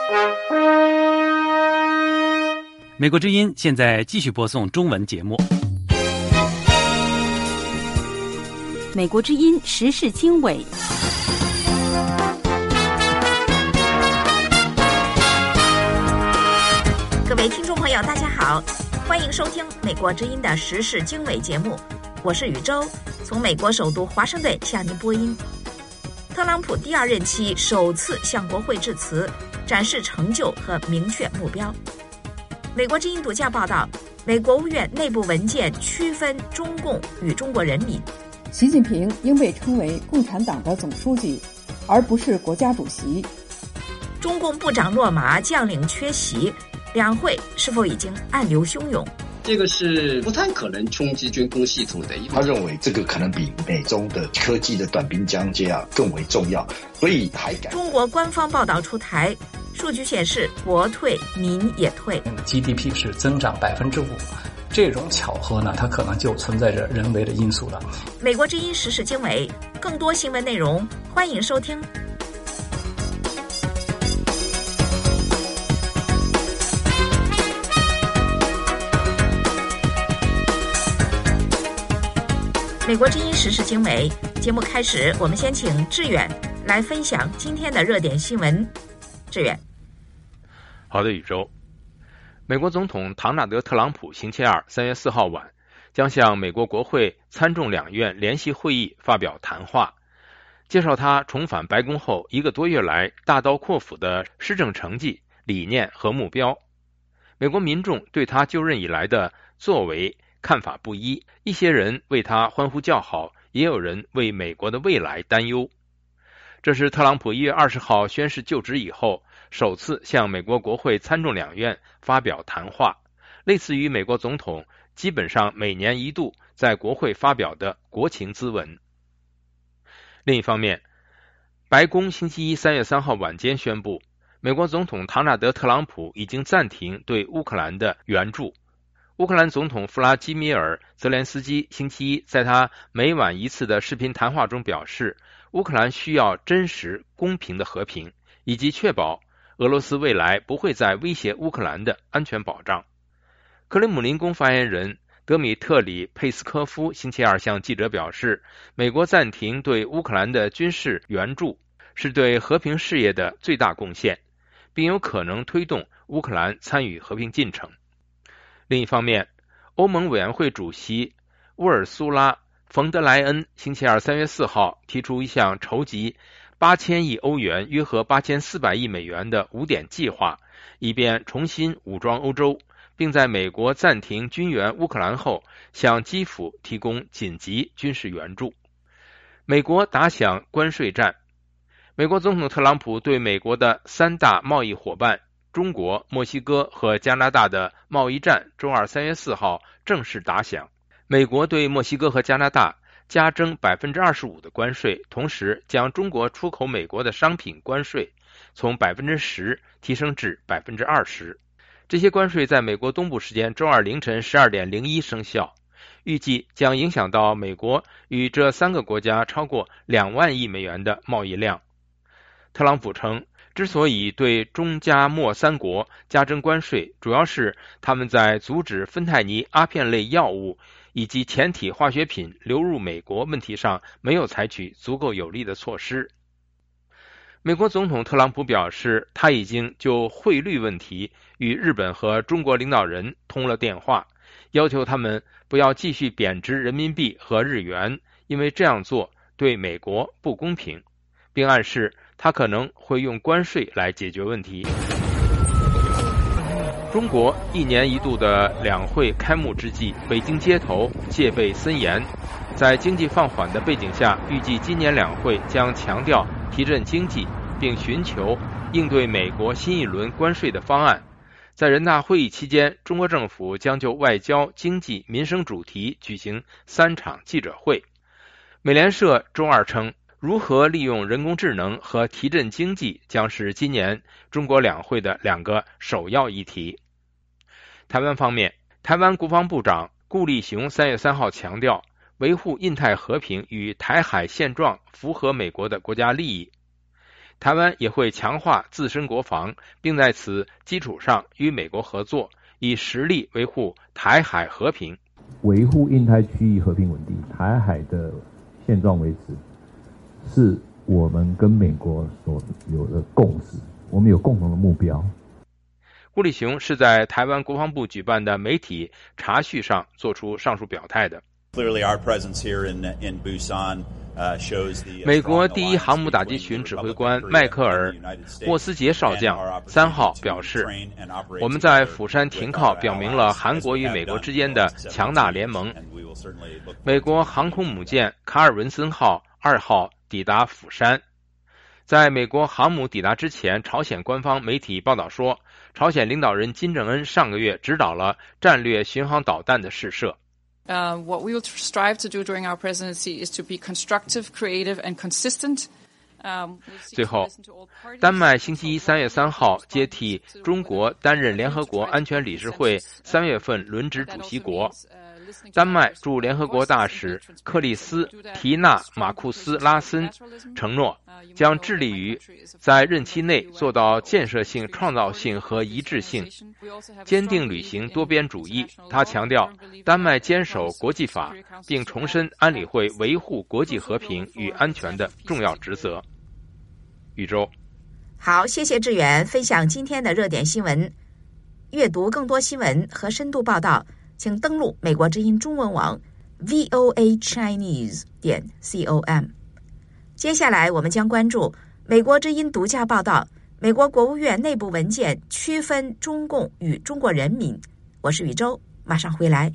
美国之音现在继续播送中文节目。 美国之音时事经纬。 各位听众朋友大家好，欢迎收听美国之音的时事经纬节目，我是宇宙，从美国首都华盛顿向您播音。特朗普第二任期首次向国会致辞，展示成就和明确目标。美国之音独家报道，美国务院内部文件区分中共与中国人民。 习近平应被称为共产党的总书记，而不是国家主席。 中共部长落马，将领缺席，两会是否已经暗流汹涌？ 这个是不太可能冲击军工系统的。 他认为这个可能比美中的科技的短兵相接更为重要，所以还敢。 中国官方报道出台，数据显示国退民也退。 GDP 是增长5%，这种巧合呢，它可能就存在着人为的因素了。 美国之音时事经纬，更多新闻内容，欢迎收听。美国之音时事经纬节目开始，我们先请志远来分享今天的热点新闻。志远。 好的，宇宙。美国总统唐纳德·特朗普星期二3月4号晚将向美国国会参众两院联席会议发表谈话，介绍他重返白宫后1个多月来大刀阔斧的施政成绩、理念和目标。美国民众对他就任以来的作为看法不一，一些人为他欢呼叫好，也有人为美国的未来担忧。这是特朗普1月20号宣誓就职以后首次向美国国会参众两院发表谈话，类似于美国总统基本上每年一度在国会发表的国情咨文。另一方面，白宫星期一3月3号晚间宣布，美国总统唐纳德·特朗普已经暂停对乌克兰的援助。乌克兰总统弗拉基米尔·泽连斯基星期一在他每晚一次的视频谈话中表示，乌克兰需要真实公平的和平，以及确保俄罗斯未来不会再威胁乌克兰的安全保障。克里姆林宫发言人德米特里·佩斯科夫星期二向记者表示，美国暂停对乌克兰的军事援助是对和平事业的最大贡献，并有可能推动乌克兰参与和平进程。另一方面，欧盟委员会主席乌尔苏拉·冯德莱恩星期二3月4号提出一项筹集8000亿欧元，约合8400亿美元的5点计划，以便重新武装欧洲，并在美国暂停军援乌克兰后向基辅提供紧急军事援助。美国打响关税战。美国总统特朗普对美国的3大贸易伙伴中国、墨西哥和加拿大的贸易战周二3月4号正式打响。美国对墨西哥和加拿大加征 25% 的关税，同时将中国出口美国的商品关税从 10% 提升至 20%。这些关税在美国东部时间周二凌晨12点01生效，预计将影响到美国与这3个国家超过2万亿美元的贸易量。特朗普称，之所以对中加墨3国加征关税，主要是他们在阻止芬太尼阿片类药物以及前体化学品流入美国问题上没有采取足够有力的措施。美国总统特朗普表示，他已经就汇率问题与日本和中国领导人通了电话，要求他们不要继续贬值人民币和日元，因为这样做对美国不公平，并暗示他可能会用关税来解决问题。中国1年1度的两会开幕之际，北京街头戒备森严。在经济放缓的背景下，预计今年两会将强调提振经济，并寻求应对美国新一轮关税的方案。在人大会议期间，中国政府将就外交、经济、民生主题举行3场记者会。美联社周二称，如何利用人工智能和提振经济将是今年中国两会的2个首要议题。台湾方面，台湾国防部长顾立雄3月3号强调，维护印太和平与台海现状符合美国的国家利益。 台湾也会强化自身国防，并在此基础上与美国合作，以实力维护台海和平， 维护印太区域和平稳定，台海的现状维持，是我们跟美国所有的共识，我们有共同的目标。 顾立雄是在台湾国防部举办的媒体茶叙上做出上述表态的。美国第一航母打击群指挥官迈克尔·沃斯杰少将3号表示，我们在釜山停靠表明了韩国与美国之间的强大联盟。美国航空母舰卡尔文森号2号抵达釜山。在美国航母抵达之前，朝鲜官方媒体报道说，朝鲜领导人金正恩上个月指导了战略巡航导弹的试射。 What we will strive to do during our presidency is to be constructive, creative, and consistent. 最后，丹麦星期一3月3号接替中国担任联合国安全理事会3月份轮值主席国。丹麦驻联合国大使克里斯提纳马库斯拉森承诺，将致力于在任期内做到建设性、创造性和一致性，坚定履行多边主义。他强调，丹麦坚守国际法，并重申安理会维护国际和平与安全的重要职责。宇宙， 好，谢谢志远分享今天的热点新闻。阅读更多新闻和深度报道，请登录美国之音中文网 voachinese.com。 接下来我们将关注美国之音独家报道，美国国务院内部文件区分中共与中国人民。我是宇宙，马上回来。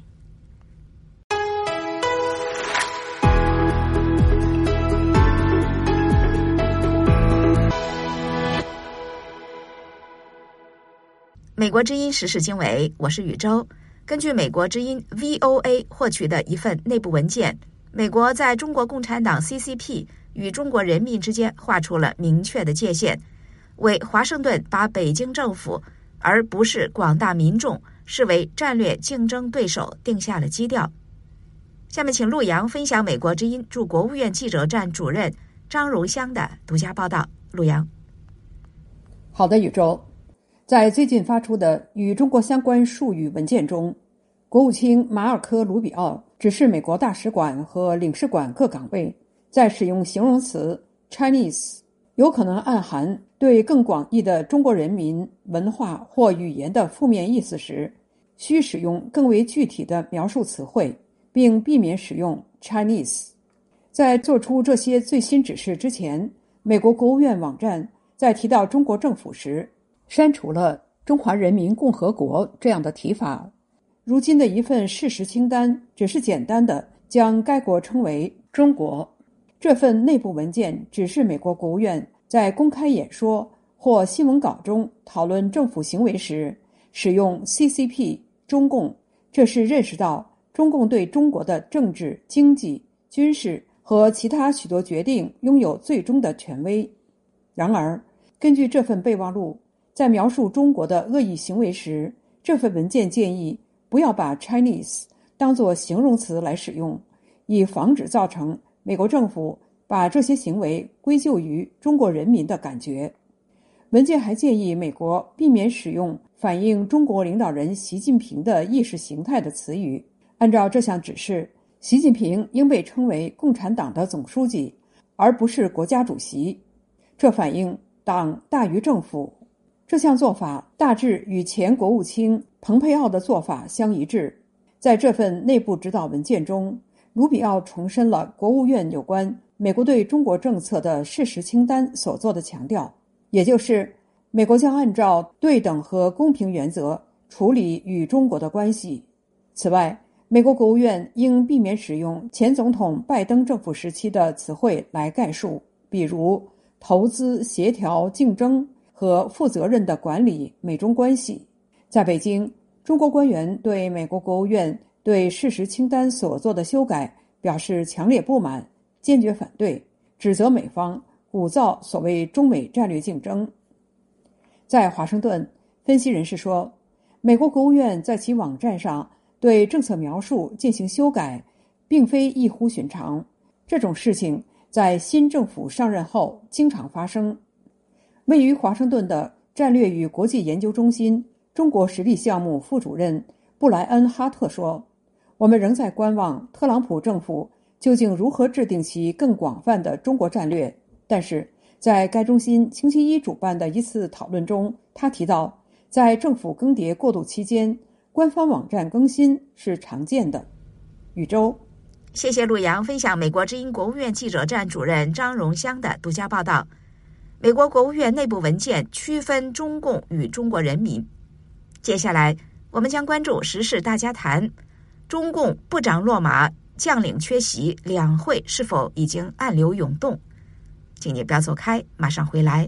美国之音时事经纬，我是宇宙。根据美国之音 VOA 获取的一份内部文件，美国在中国共产党 CCP 与中国人民之间划出了明确的界限，为华盛顿把北京政府而不是广大民众视为战略竞争对手定下了基调。下面请陆洋分享美国之音驻国务院记者站主任张荣香的独家报道。陆洋。 好的，宇宙。在最近发出的与中国相关术语文件中，国务卿马尔科·卢比奥指示美国大使馆和领事馆各岗位在使用形容词 Chinese 有可能暗含对更广义的中国人民文化或语言的负面意思时，需使用更为具体的描述词汇，并避免使用 Chinese。 在做出这些最新指示之前，美国国务院网站在提到中国政府时删除了中华人民共和国这样的提法。如今的一份事实清单只是简单的将该国称为中国。这份内部文件指示美国国务院在公开演说或新闻稿中讨论政府行为时使用 CCP 中共，这是认识到中共对中国的政治、经济、军事和其他许多决定拥有最终的权威。然而，根据这份备忘录，在描述中国的恶意行为时，这份文件建议不要把 Chinese 当作形容词来使用，以防止造成美国政府把这些行为归咎于中国人民的感觉。文件还建议美国避免使用反映中国领导人习近平的意识形态的词语。按照这项指示，习近平应被称为共产党的总书记，而不是国家主席。这反映党大于政府。这项做法大致与前国务卿蓬佩奥的做法相一致。在这份内部指导文件中，卢比奥重申了国务院有关美国对中国政策的事实清单所做的强调，也就是美国将按照对等和公平原则处理与中国的关系。此外，美国国务院应避免使用前总统拜登政府时期的词汇来概述，比如投资、协调、竞争和负责任的管理美中关系。在北京，中国官员对美国国务院对事实清单所做的修改表示强烈不满，坚决反对，指责美方鼓噪所谓中美战略竞争。在华盛顿，分析人士说，美国国务院在其网站上对政策描述进行修改，并非异乎寻常。这种事情在新政府上任后经常发生。 位于华盛顿的战略与国际研究中心中国实力项目副主任布莱恩·哈特说，我们仍在观望特朗普政府究竟如何制定其更广泛的中国战略，但是在该中心星期一主办的一次讨论中，他提到在政府更迭过渡期间，官方网站更新是常见的。宇宙， 谢谢陆洋分享美国之音国务院记者站主任张荣香的独家报道。美国国务院内部文件区分中共与中国人民。接下来我们将关注时事大家谈，中共部长落马，将领缺席，两会是否已经暗流涌动？请你不要走开，马上回来。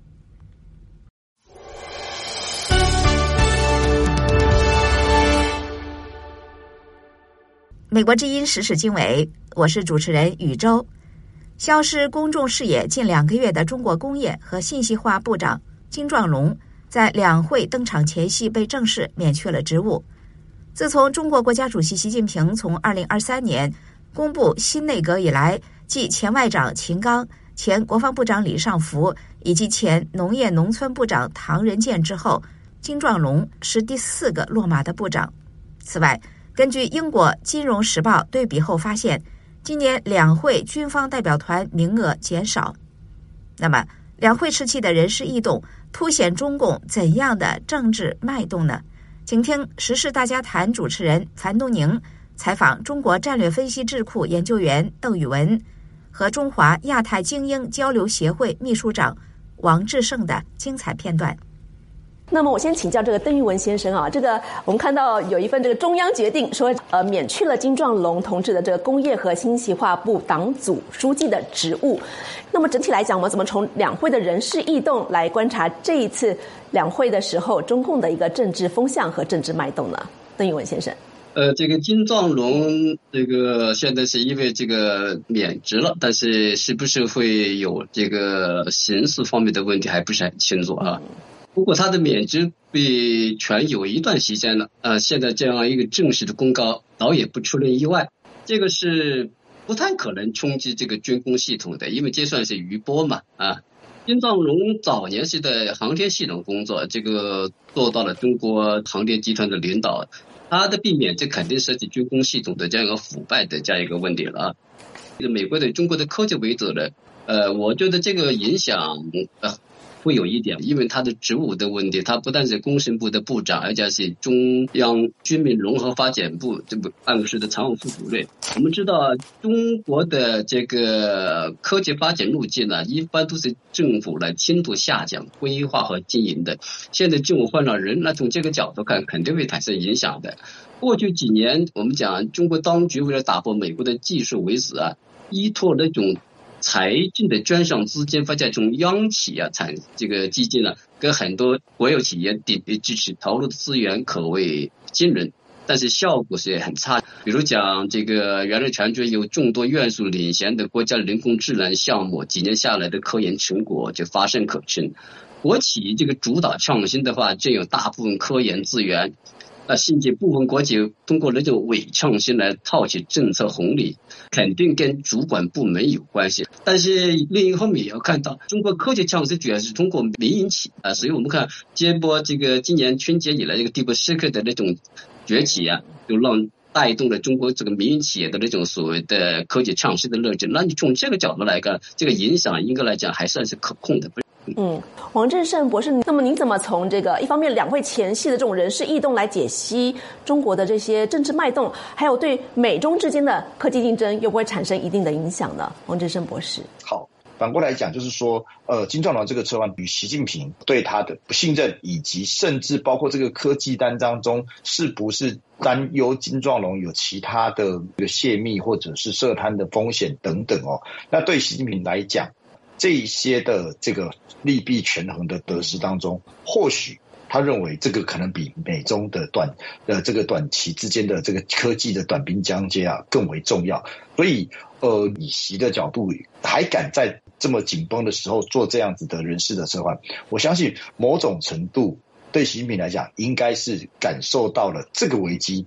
美国之音时事经纬，我是主持人宇宙。消失公众视野近2个月的中国工业和信息化部长金壮龙，在两会登场前夕被正式免去了职务。自从中国国家主席习近平从2023年公布新内阁以来，继前外长秦刚、前国防部长李尚福以及前农业农村部长唐仁健之后，金壮龙是第4个落马的部长。此外，根据英国《金融时报》对比后发现，今年两会军方代表团名额减少。那么，两会时期的人事异动凸显中共怎样的政治脉动呢？请听时事大家谈主持人樊东宁采访中国战略分析智库研究员邓宇文和中华亚太精英交流协会秘书长王志胜的精彩片段。 那么我先请教这个邓玉文先生啊，这个我们看到有一份这个中央决定说，免去了金壮龙同志的这个工业和信息化部党组书记的职务。那么整体来讲，我们怎么从两会的人事异动来观察这一次两会的时候中共的一个政治风向和政治脉动呢？邓玉文先生。 这个金壮龙这个现在是因为这个免职了，但是是不是会有这个刑事方面的问题还不是很清楚啊。不过他的免职被权有一段时间了，现在这样一个正式的公告，倒也不出人意外，这个是不太可能冲击这个军工系统的，因为这算是余波嘛啊。金壮龙早年是在航天系统工作，这个做到了中国航天集团的领导，他的避免这肯定涉及军工系统的这样一个腐败的这样一个问题了啊。美国对中国的科技为主的，我觉得这个影响会有一点，因为他的职务的问题，他不但是工程部的部长，而且是中央军民融合发展部这个办公室的常务副主任。我们知道中国的这个科技发展路径呢，一般都是政府来轻度下降规划和经营的，现在政府换了人，那从这个角度看肯定会产生影响的。过去几年我们讲中国当局为了打破美国的技术围死啊，依托那种财政的专项资金，发现从央企啊这个基金呢，跟很多国有企业顶被支持，投入的资源可谓惊人，但是效果是很差。比如讲这个原来全球有众多院数领先的国家人工智能项目，几年下来的科研成果就乏善可陈。国企这个主导创新的话，占有大部分科研资源，甚至部分国企通过那种伪创新来套取政策红利，肯定跟主管部门有关系。但是另一方面也要看到，中国科技创新主要是通过民营企业，所以我们看接播这个今年春节以来这个帝国时刻的那种崛起啊，就让带动了中国这个民营企业的那种所谓的科技创新的热情。那你从这个角度来看，这个影响应该来讲还算是可控的。 王志胜博士，那么您怎么从这个一方面两会前夕的这种人事异动来解析中国的这些政治脉动，还有对美中之间的科技竞争又不会产生一定的影响呢？王志胜博士。 好，反过来讲就是说，金壮龙这个策划与习近平对他的不信任，以及甚至包括这个科技单当中是不是担忧金壮龙有其他的泄密或者是涉贪的风险等等哦。那对习近平来讲，这一些的这个利弊权衡的得失当中，或许他认为这个可能比美中的这个短期之间的这个科技的短兵相接啊更为重要。所以以习的角度还敢在这么紧绷的时候做这样子的人事的策划，我相信某种程度对习近平来讲应该是感受到了这个危机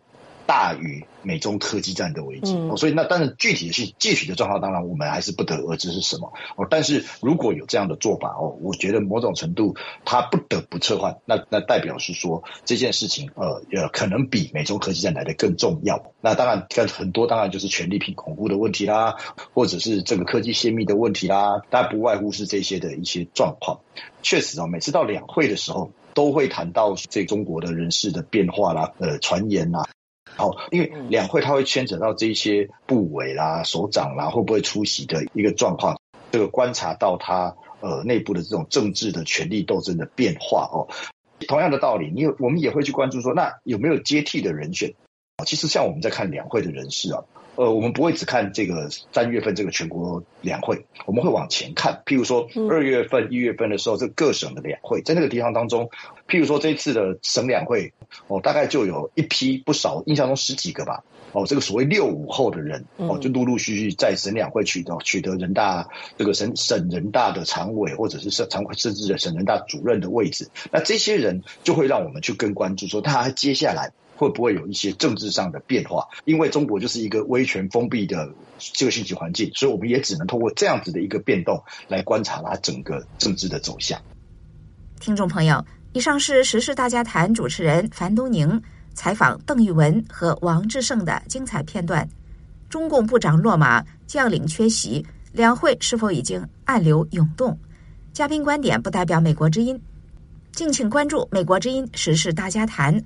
大于美中科技战的危机。所以那当然具体的状况当然我们还是不得而知是什么。但是如果有这样的做法我觉得某种程度它不得不撤换，那代表是说这件事情可能比美中科技战来的更重要。那当然很多当然就是权力恐怖的问题啦，或者是这个科技泄密的问题啦，当然不外乎是这些的一些状况。确实每次到两会的时候都会谈到这中国的人事的变化啦，传言啦。因为两会它会牵扯到这些部委啦、首长啦会不会出席的一个状况，这个观察到它内部的这种政治的权力斗争的变化同样的道理，我们也会去关注说，那有没有接替的人选？其实像我们在看两会的人事我们不会只看这个3月份这个全国两会，我们会往前看。譬如说2月份、1月份的时候，这各省的两会，在那个地方当中，譬如说这一次的省两会大概就有一批不少，印象中10几个吧。这个所谓65后的人就陆陆续续在省两会取得人大这个省人大的常委，或者是甚至省人大主任的位置。那这些人就会让我们去更关注说，他接下来会不会有一些政治上的变化？因为中国就是一个威权封闭的这个信息环境，所以我们也只能通过这样子的一个变动来观察它整个政治的走向。 听众朋友，以上是时事大家谈主持人樊东宁采访邓玉文和王志胜的精彩片段。中共部长落马，将领缺席，两会是否已经暗流涌动？嘉宾观点不代表美国之音，敬请关注美国之音时事大家谈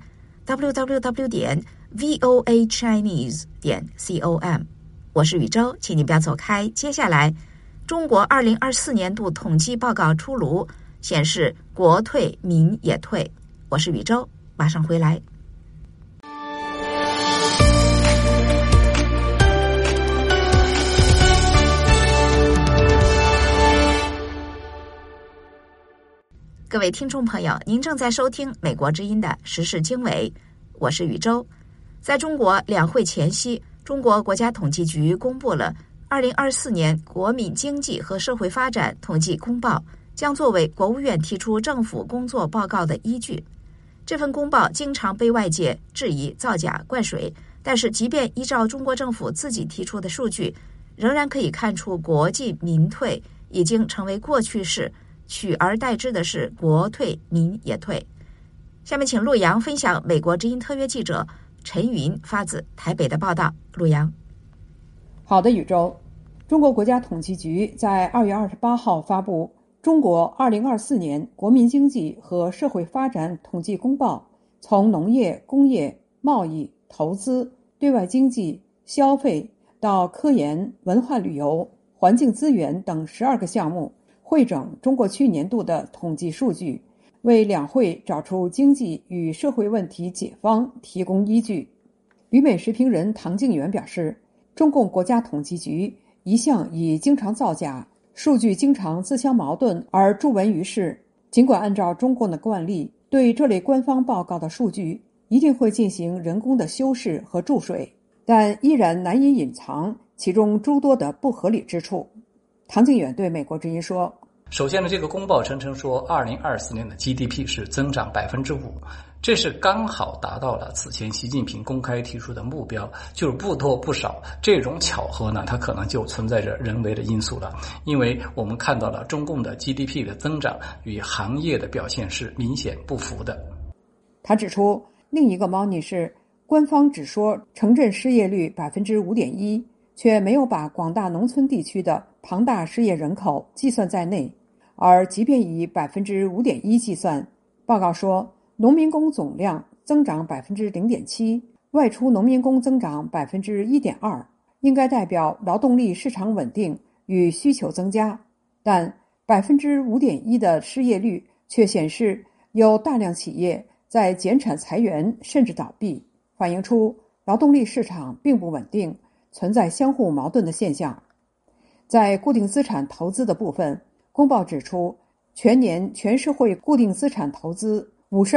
www.voachinese.com。 我是宇宙，请你不要走开。接下来中国2024年度统计报告出炉，显示国退民也退。我是宇宙，马上回来。各位听众朋友，您正在收听美国之音的时事经纬，我是宇宙。在中国两会前夕，中国国家统计局公布了2024年国民经济和社会发展统计公报，将作为国务院提出政府工作报告的依据。这份公报经常被外界质疑造假灌水，但是即便依照中国政府自己提出的数据，仍然可以看出国进民退已经成为过去式，取而代之的是国退民也退。下面请陆阳分享美国之音特约记者陈云发自台北的报道。陆阳。 好的，宇宙。中国国家统计局在2月28号发布中国2024年国民经济和社会发展统计公报，从农业、工业、贸易、投资、对外经济、消费到科研、文化旅游、环境资源等12个项目，汇整中国去年度的统计数据，为两会找出经济与社会问题解方提供依据。旅美时评人唐靖远表示，中共国家统计局一向以经常造假、数据经常自相矛盾而著闻于世。尽管按照中共的惯例，对这类官方报告的数据一定会进行人工的修饰和注水，但依然难以隐藏其中诸多的不合理之处。唐靖远对美国之音说， 首先呢，这个公报声称说2024年的 GDP 是增长 5%， 这是刚好达到了此前习近平公开提出的目标，就是不多不少。这种巧合呢，它可能就存在着人为的因素了，因为我们看到了中共的 GDP 的增长与行业的表现是明显不符的。 他指出，另一个猫腻是官方只说城镇失业率 5.1%， 却没有把广大农村地区的庞大失业人口计算在内。而即便以 5.1% 计算，报告说农民工总量增长 0.7%， 外出农民工增长 1.2%， 应该代表劳动力市场稳定与需求增加。但 5.1% 的失业率却显示有大量企业在减产裁员甚至倒闭，反映出劳动力市场并不稳定，存在相互矛盾的现象。在固定资产投资的部分，公报指出，全年全社会固定资产投资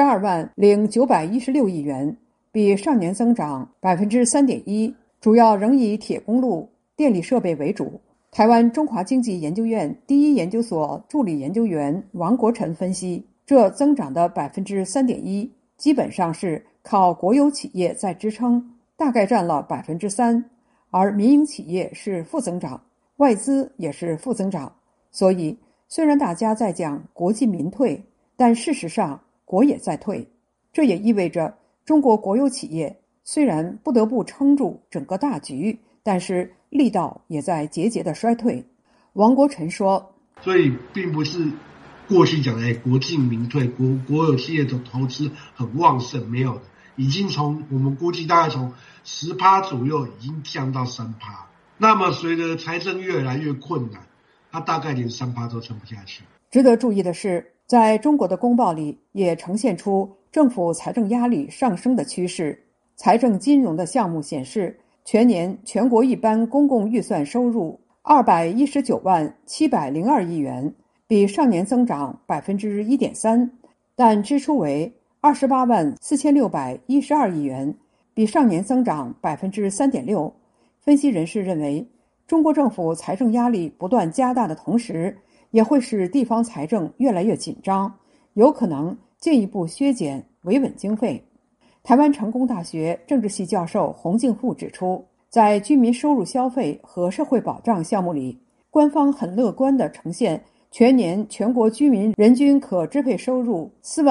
52.916亿元，比上年增长 3.1%， 主要仍以铁公路、电力设备为主。台湾中华经济研究院第一研究所助理研究员王国臣分析，这增长的 3.1% 基本上是靠国有企业在支撑， 大概占了 3%， 而民营企业是负增长，外资也是负增长。所以虽然大家在讲国进民退，但事实上国也在退。这也意味着中国国有企业虽然不得不撑住整个大局，但是力道也在节节的衰退。王国成说， 所以并不是过去讲的国进民退，国有企业的投资很旺盛，没有的，已经从我们估计大概从 10% 左右已经降到 3%。 那么随着财政越来越困难，它大概连 3% 都撑不下去。 值得注意的是，在中国的公报里也呈现出政府财政压力上升的趋势。财政金融的项目显示，全年全国一般公共预算收入219万702亿元，比上年增长 1.3%， 但支出为28万4612亿元，比上年增长 3.6%。 分析人士认为，中国政府财政压力不断加大的同时，也会使地方财政越来越紧张，有可能进一步削减维稳经费。台湾成功大学政治系教授洪敬富指出，在居民收入消费和社会保障项目里，官方很乐观地呈现全年全国居民人均可支配收入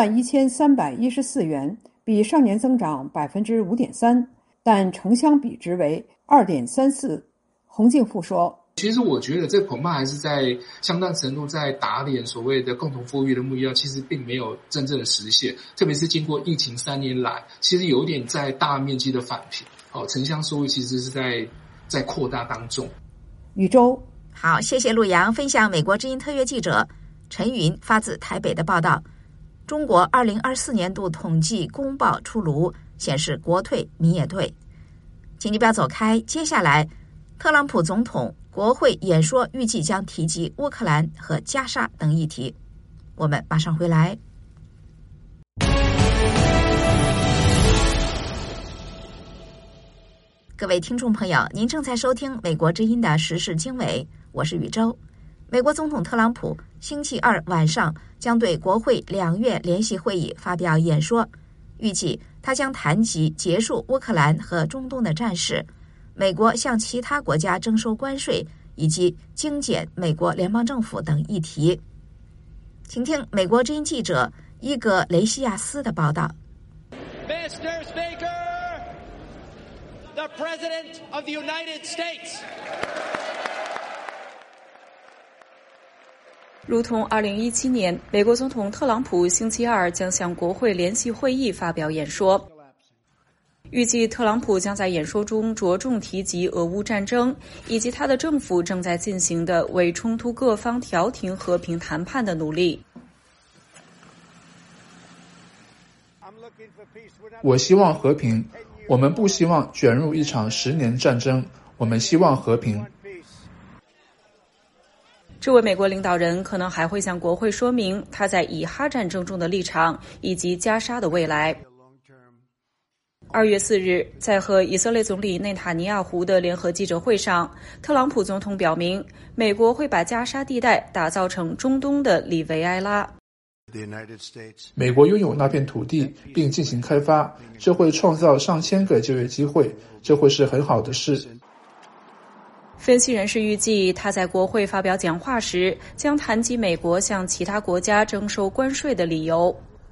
41314元，比上年增长 5.3%， 但城乡比值为 2.34。 洪敬富说， 其实我觉得这恐怕还是在相当程度在打脸所谓的共同富裕的目标，其实并没有真正的实现。特别是经过疫情3年来，其实有一点在大面积的返贫，城乡收入其实是在扩大当中。 宇宙好，谢谢陆阳分享美国之音特约记者陈云发自台北的报道。中国2024年度统计公报出炉，显示国退民也退。请你不要走开，接下来特朗普总统国会演说预计将提及乌克兰和加沙等议题。我们马上回来。各位听众朋友，您正在收听美国之音的时事经纬，我是宇宙。美国总统特朗普星期二晚上将对国会2月联席会议发表演说，预计他将谈及结束乌克兰和中东的战事，美国向其他国家征收关税，以及精简美国联邦政府等议题。请听美国之音记者伊格雷西亚斯的报道。 Mr. Speaker, the President of the United States. 如同2017年，美国总统特朗普星期二将向国会联席会议发表演说。预计特朗普将在演说中着重提及俄乌战争，以及他的政府正在进行的为冲突各方调停和平谈判的努力。 我希望和平，我们不希望卷入一场10年战争，我们希望和平。 这位美国领导人可能还会向国会说明他在以哈战争中的立场，以及加沙的未来。2月4日，在和以色列总理内塔尼亚胡的联合记者会上，特朗普总统表明，美国会把加沙地带打造成中东的里维埃拉。 美国拥有那片土地并进行开发，这会创造上千个就业机会，这会是很好的事。 分析人士预计，他在国会发表讲话时将谈及美国向其他国家征收关税的理由。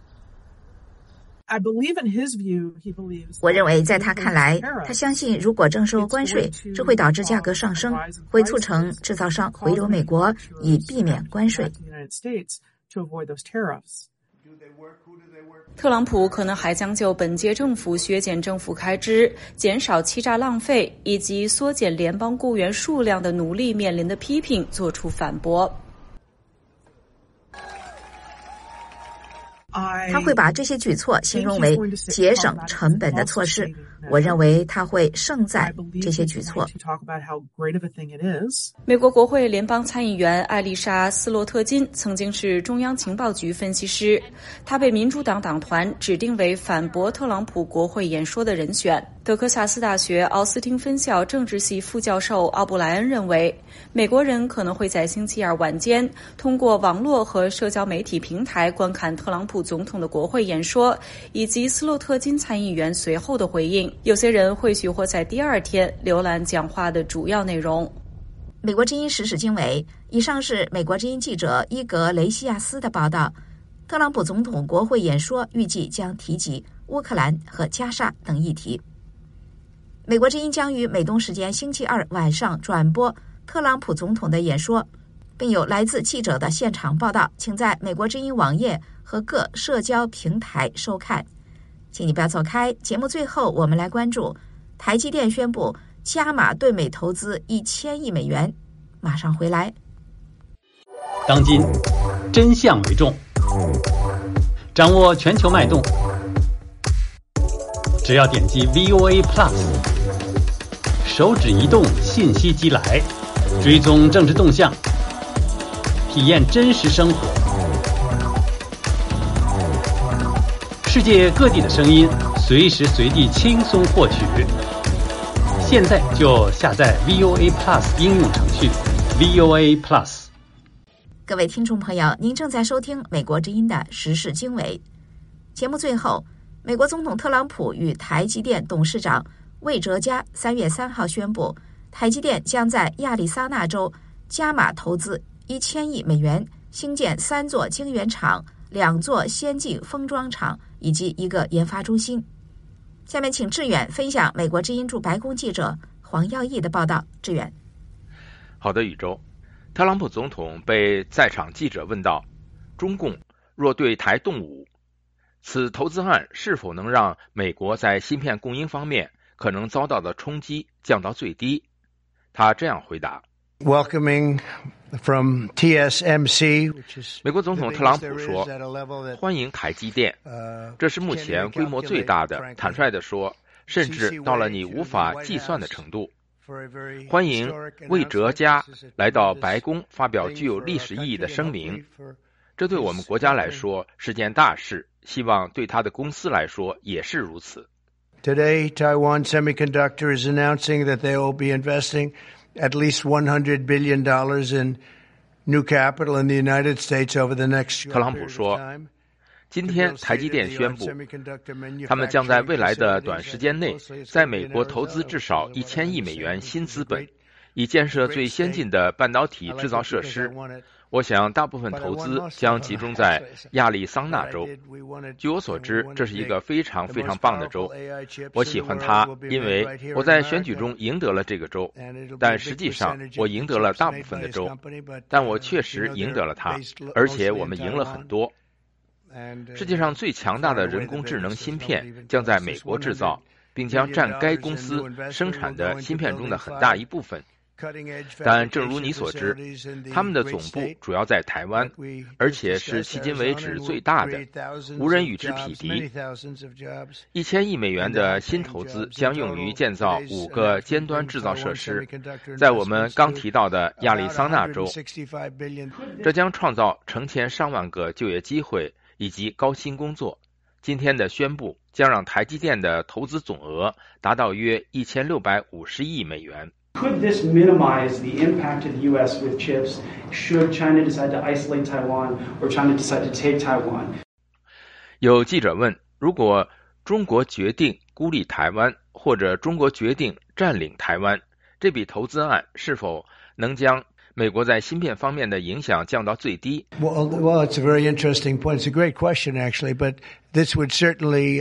我认为在他看来，他相信如果征收关税，这会导致价格上升，会促成制造商回流美国，以避免关税。 特朗普可能还将就本届政府削减政府开支、减少欺诈浪费以及缩减联邦雇员数量的努力面临的批评作出反驳。 他会把这些举措形容为节省成本的措施。我认为他会胜在这些举措。 美国国会联邦参议员艾丽莎·斯洛特金曾经是中央情报局分析师，她被民主党党团指定为反驳特朗普国会演说的人选。德克萨斯大学奥斯汀分校政治系副教授奥布莱恩认为，美国人可能会在星期二晚间通过网络和社交媒体平台观看特朗普总统的国会演说，以及斯洛特金参议员随后的回应。有些人会许或在第二天浏览讲话的主要内容。 美国之音时事经纬，以上是美国之音记者伊格雷西亚斯的报道。特朗普总统国会演说预计将提及乌克兰和加沙等议题。美国之音将于美东时间星期二晚上转播特朗普总统的演说，并有来自记者的现场报道，请在美国之音网页和各社交平台收看。请你不要走开，节目最后我们来关注台积电宣布加码对美投资1000亿美元。马上回来。 当今真相为重，掌握全球脉动，只要点击 VOA Plus， 手指移动，信息即来，追踪政治动向，体验真实生活，世界各地的声音，随时随地轻松获取。现在就下载 VOA Plus 应用程序 VOA Plus。 各位听众朋友，您正在收听美国之音的时事经纬。节目最后，美国总统特朗普与台积电董事长魏哲嘉3月3号宣布，台积电将在亚利桑那州加码投资1000亿美元，兴建3座晶圆厂、2座先进封装厂以及1个研发中心。下面请志远分享美国之音驻白宫记者黄耀义的报道。志远。 好的，宇宙。特朗普总统被在场记者问到，中共若对台动武，此投资案是否能让美国在芯片供应方面可能遭到的冲击降到最低？他这样回答。 Welcoming from TSMC， 美国总统特朗普说，欢迎台积电，这是目前规模最大的，坦率地说，甚至到了你无法计算的程度。欢迎魏哲嘉来到白宫发表具有历史意义的声明，这对我们国家来说是件大事，希望对他的公司来说也是如此。 Today, Taiwan Semiconductor is announcing that they will be investing at least $100 billion in new capital in the United States over the next 特朗普说，今天台积电宣布，他们将在未来的短时间内在美国投资至少1000亿美元新资本，以建设最先进的半导体制造设施。我想大部分投资将集中在亚利桑那州。据我所知，这是一个非常非常棒的州，我喜欢它，因为我在选举中赢得了这个州，但实际上我赢得了大部分的州，但我确实赢得了它，而且我们赢了很多。世界上最强大的人工智能芯片将在美国制造，并将占该公司生产的芯片中的很大一部分。但正如你所知，他们的总部主要在台湾，而且是迄今为止最大的，无人与之匹敌。1000亿美元的新投资将用于建造5个尖端制造设施，在我们刚提到的亚利桑那州，这将创造成千上万个就业机会以及高薪工作。今天的宣布将让台积电的投资总额达到约1650亿美元。 Could this minimize the impact of the U.S. with chips should China decide to isolate Taiwan or China decide to take Taiwan? 有记者问，如果中国决定孤立台湾，或者中国决定占领台湾，这笔投资案是否能将美国在芯片方面的影响降到最低？ Well, it's a very interesting point. It's a great question, actually, but this would certainly,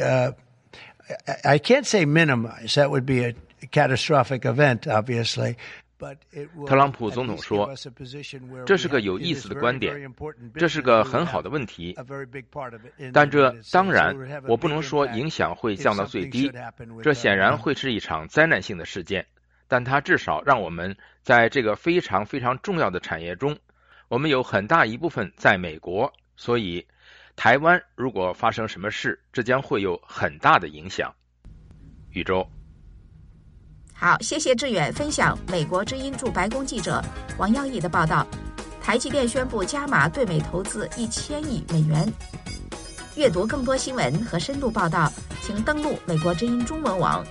I can't say minimize. That would be a catastrophic event, obviously. 特朗普总统说，这是个有意思的观点，这是个很好的问题，但这当然我不能说影响会降到最低，这显然会是一场灾难性的事件，但它至少让我们在这个非常非常重要的产业中，我们有很大一部分在美国，所以台湾如果发生什么事，这将会有很大的影响。宇宙。 好，谢谢志远分享美国之音驻白宫记者王耀义的报道。台积电宣布加码对美投资1000亿美元。阅读更多新闻和深度报道，请登录美国之音中文网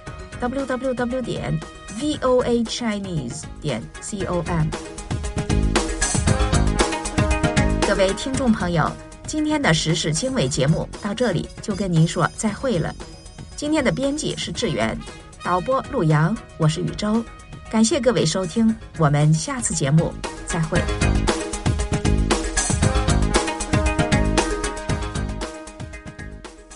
www.voachinese.com。各位听众朋友， 今天的时事经纬节目到这里就跟您说再会了。今天的编辑是志远，导播陆阳，我是宇宙。感谢各位收听，我们下次节目再会。